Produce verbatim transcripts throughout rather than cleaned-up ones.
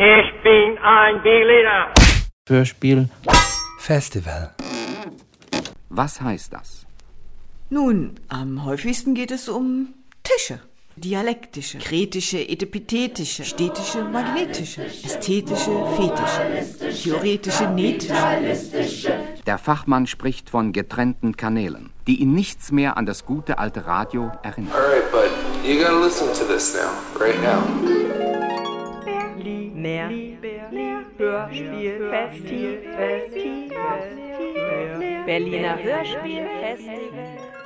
Ich bin ein Berliner. Hörspiel Festival. Was heißt das? Nun, am häufigsten geht es um Tische. Dialektische, kretische, epithetische, städtische, magnetische, ästhetische, fetische, theoretische, netische. Der Fachmann spricht von getrennten Kanälen, die ihn nichts mehr an das gute alte Radio erinnern. All right, bud, you gotta listen to this now, right now. Berliner Hörspielfestival. Berliner Hörspielfestival.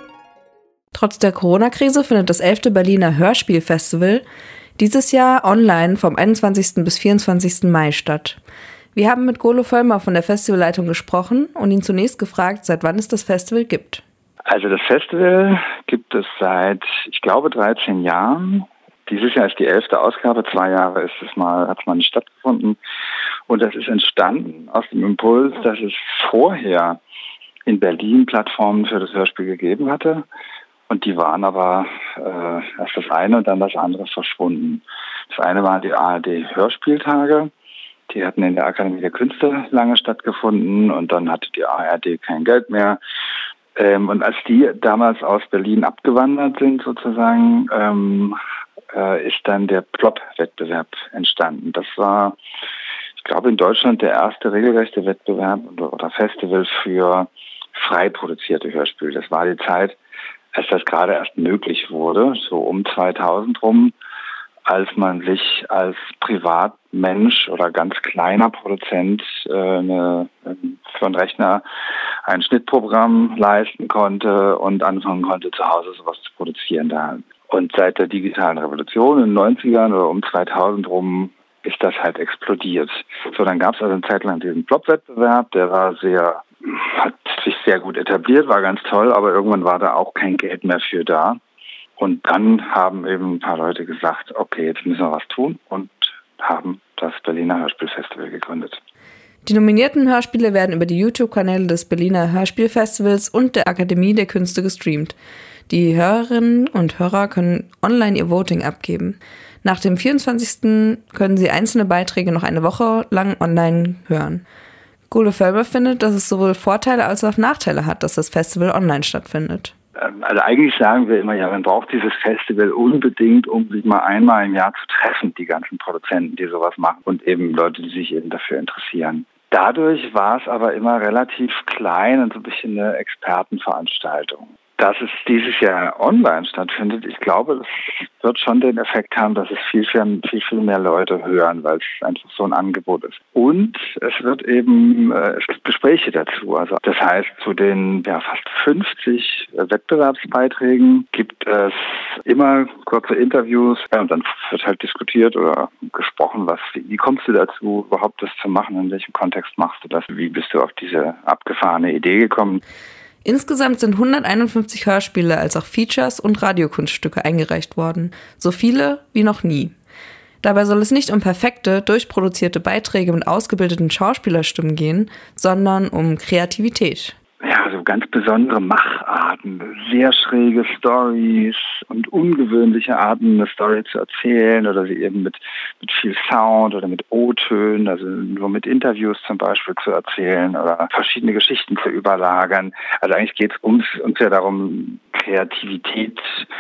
Trotz der Corona-Krise findet das elfte Berliner Hörspielfestival dieses Jahr online vom einundzwanzigsten bis vierundzwanzigsten Mai statt. Wir haben mit Golo Vollmer von der Festivalleitung gesprochen und ihn zunächst gefragt, seit wann es das Festival gibt. Also das Festival gibt es seit, ich glaube, dreizehn Jahren. Dieses Jahr ist die elfte Ausgabe, zwei Jahre ist es mal, hat es mal nicht stattgefunden. Und das ist entstanden aus dem Impuls, dass es vorher in Berlin Plattformen für das Hörspiel gegeben hatte. Und die waren aber äh, erst das eine und dann das andere verschwunden. Das eine waren die A R D-Hörspieltage. Die hatten in der Akademie der Künste lange stattgefunden und dann hatte die A R D kein Geld mehr. Ähm, und als die damals aus Berlin abgewandert sind sozusagen, ähm, äh, ist dann der Plop-Wettbewerb entstanden. Das war, ich glaube, in Deutschland der erste regelrechte Wettbewerb oder, oder Festival für frei produzierte Hörspiele. Das war die Zeit, als das gerade erst möglich wurde, so um zweitausend rum, als man sich als Privatmensch oder ganz kleiner Produzent äh, eine, für einen Rechner ein Schnittprogramm leisten konnte und anfangen konnte, zu Hause sowas zu produzieren. Da. Und seit der digitalen Revolution in den neunzigern oder um zweitausend rum ist das halt explodiert. So, dann gab es also eine Zeit lang diesen Plop-Wettbewerb, der war sehr, hat sich sehr gut etabliert, war ganz toll, aber irgendwann war da auch kein Geld mehr für da. Und dann haben eben ein paar Leute gesagt, okay, jetzt müssen wir was tun und haben das Berliner Hörspielfestival gegründet. Die nominierten Hörspiele werden über die YouTube-Kanäle des Berliner Hörspielfestivals und der Akademie der Künste gestreamt. Die Hörerinnen und Hörer können online ihr Voting abgeben. Nach dem vierundzwanzigsten können sie einzelne Beiträge noch eine Woche lang online hören. Golo Vollmer findet, dass es sowohl Vorteile als auch Nachteile hat, dass das Festival online stattfindet. Also eigentlich sagen wir immer, ja, man braucht dieses Festival unbedingt, um sich mal einmal im Jahr zu treffen, die ganzen Produzenten, die sowas machen und eben Leute, die sich eben dafür interessieren. Dadurch war es aber immer relativ klein und so ein bisschen eine Expertenveranstaltung. Dass es dieses Jahr online stattfindet, ich glaube, das wird schon den Effekt haben, dass es viel, viel, viel, viel mehr Leute hören, weil es einfach so ein Angebot ist. Und es wird eben, äh, es gibt Gespräche dazu. Also das heißt, zu den ja, fast fünfzig Wettbewerbsbeiträgen gibt es immer kurze Interviews. Ja, und dann wird halt diskutiert oder gesprochen, was, wie kommst du dazu, überhaupt das zu machen, in welchem Kontext machst du das, wie bist du auf diese abgefahrene Idee gekommen. Insgesamt sind hunderteinundfünfzig Hörspiele als auch Features und Radiokunststücke eingereicht worden. So viele wie noch nie. Dabei soll es nicht um perfekte, durchproduzierte Beiträge mit ausgebildeten Schauspielerstimmen gehen, sondern um Kreativität. Ja, so ganz besondere Macharten, sehr schräge Stories und ungewöhnliche Arten, eine Story zu erzählen oder sie eben mit, mit viel Sound oder mit O-Tönen, also nur mit Interviews zum Beispiel zu erzählen oder verschiedene Geschichten zu überlagern. Also eigentlich geht es uns, uns ja darum, Kreativität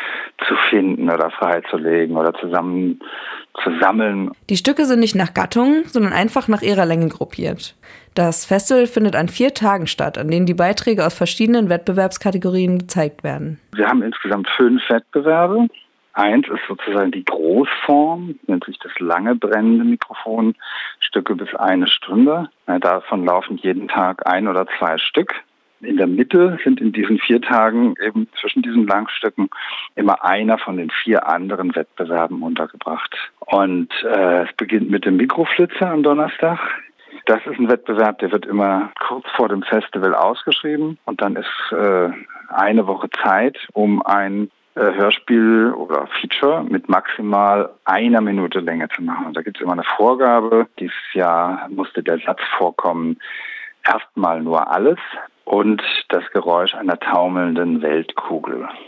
zu finden oder freizulegen oder zusammen zu sammeln. Die Stücke sind nicht nach Gattung, sondern einfach nach ihrer Länge gruppiert. Das Festival findet an vier Tagen statt, an denen die Beiträge aus verschiedenen Wettbewerbskategorien gezeigt werden. Wir haben insgesamt fünf Wettbewerbe. Eins ist sozusagen die Großform, nennt sich das lange brennende Mikrofon, Stücke bis eine Stunde. Davon laufen jeden Tag ein oder zwei Stück. In der Mitte sind in diesen vier Tagen eben zwischen diesen Langstücken immer einer von den vier anderen Wettbewerben untergebracht. Und äh, es beginnt mit dem Mikroflitzer am Donnerstag. Das ist ein Wettbewerb, der wird immer kurz vor dem Festival ausgeschrieben und dann ist äh, eine Woche Zeit, um ein äh, Hörspiel oder Feature mit maximal einer Minute Länge zu machen. Und da gibt es immer eine Vorgabe. Dieses Jahr musste der Satz vorkommen, erstmal nur alles und das Geräusch einer taumelnden Weltkugel.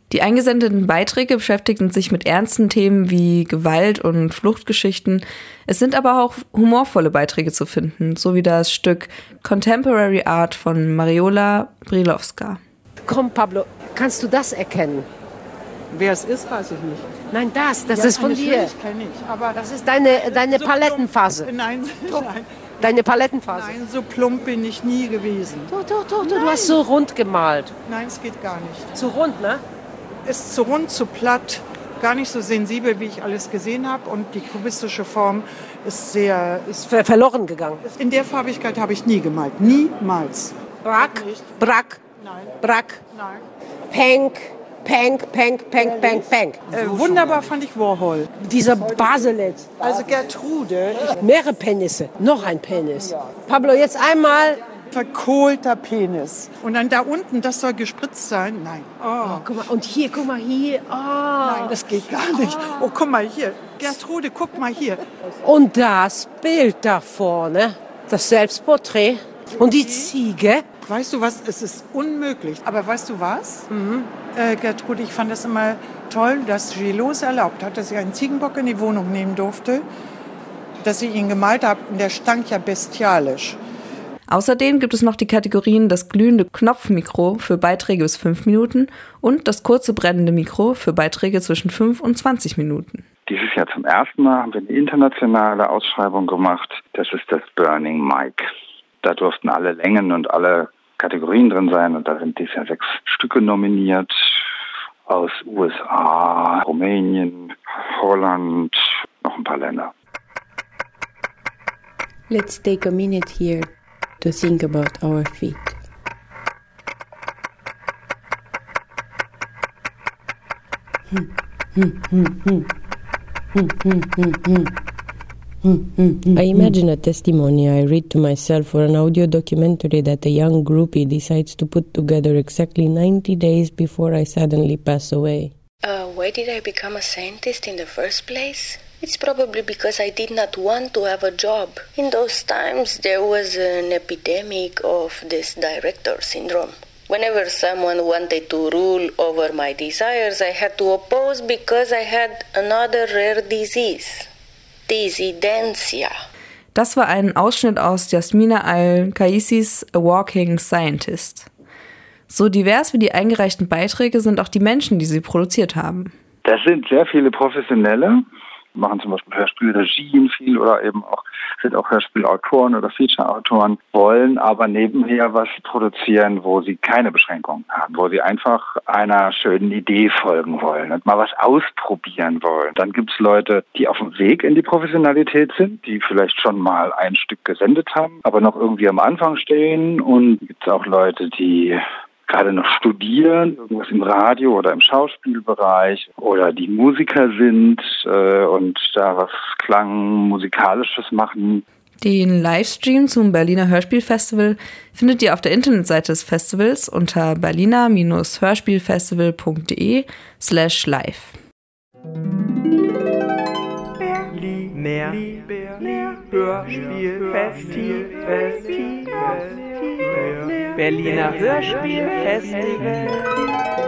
Die eingesendeten Beiträge beschäftigten sich mit ernsten Themen wie Gewalt und Fluchtgeschichten. Es sind aber auch humorvolle Beiträge zu finden, so wie das Stück Contemporary Art von Mariola Brilowska. Komm, Pablo, kannst du das erkennen? Wer es ist, weiß ich nicht. Nein, das, das ja, ist von dir. Kenn ich, aber das ist deine, deine so Palettenphase. Plump, nein, nein. Deine Palettenphase. Nein, so plump bin ich nie gewesen. Doch, doch, doch, du hast so rund gemalt. Nein, es geht gar nicht. Zu rund, ne? Ist zu rund, zu platt, gar nicht so sensibel, wie ich alles gesehen habe. Und die kubistische Form ist sehr... Ist ver- verloren gegangen. In der Farbigkeit habe ich nie gemalt. Niemals. Brack, Brack, Nein. Brack, Nein. Pank, Pank, Pank, Pank, Pank, Pank. Äh, wunderbar fand ich Warhol. Dieser Baselet. Also Gertrude. Mehrere Penisse. Noch ein Penis. Pablo, jetzt einmal... Verkohlter Penis. Und dann da unten, das soll gespritzt sein? Nein. Oh. Oh, guck mal, und hier, guck mal, hier. Oh. Nein, das geht gar nicht. Oh, guck mal hier. Gertrude, guck mal hier. Und das Bild da vorne, das Selbstporträt. Und die Ziege. Weißt du was, es ist unmöglich. Aber weißt du was? Mhm. Äh, Gertrude, ich fand das immer toll, dass Gillot es erlaubt hat, dass ich einen Ziegenbock in die Wohnung nehmen durfte, dass ich ihn gemalt habe. Und der stank ja bestialisch. Außerdem gibt es noch die Kategorien das glühende Knopfmikro für Beiträge bis fünf Minuten und das kurze brennende Mikro für Beiträge zwischen fünf und zwanzig Minuten. Dieses Jahr zum ersten Mal haben wir eine internationale Ausschreibung gemacht. Das ist das Burning Mic. Da durften alle Längen und alle Kategorien drin sein und da sind dieses Jahr sechs Stücke nominiert aus U S A, Rumänien, Holland, noch ein paar Länder. Let's take a minute here to think about our feet. Hmm, hmm, hmm, hmm. Hmm, hmm, hmm, hmm. I imagine a testimony I read to myself for an audio documentary that a young groupie decides to put together exactly ninety days before I suddenly pass away. Uh, why did I become a scientist in the first place? It's probably because I did not want to have a job. In those times, there was an epidemic of this director syndrome. Whenever someone wanted to rule over my desires, I had to oppose because I had another rare disease. Disidentia. Das war ein Ausschnitt aus Yasmina Al-Qaisis A Walking Scientist. So divers wie die eingereichten Beiträge sind auch die Menschen, die sie produziert haben. Das sind sehr viele Professionelle, machen zum Beispiel Hörspielregien viel oder eben auch sind auch Hörspielautoren oder Feature-Autoren, wollen aber nebenher was produzieren, wo sie keine Beschränkungen haben, wo sie einfach einer schönen Idee folgen wollen und mal was ausprobieren wollen. Dann gibt es Leute, die auf dem Weg in die Professionalität sind, die vielleicht schon mal ein Stück gesendet haben, aber noch irgendwie am Anfang stehen, und gibt es auch Leute, die gerade noch studieren, irgendwas im Radio oder im Schauspielbereich, oder die Musiker sind äh, und da was Klangmusikalisches machen. Den Livestream zum Berliner Hörspielfestival findet ihr auf der Internetseite des Festivals unter berliner-hörspielfestival.de slash live. Berliner Hörspielfestival. Berliner Hörspielfestival.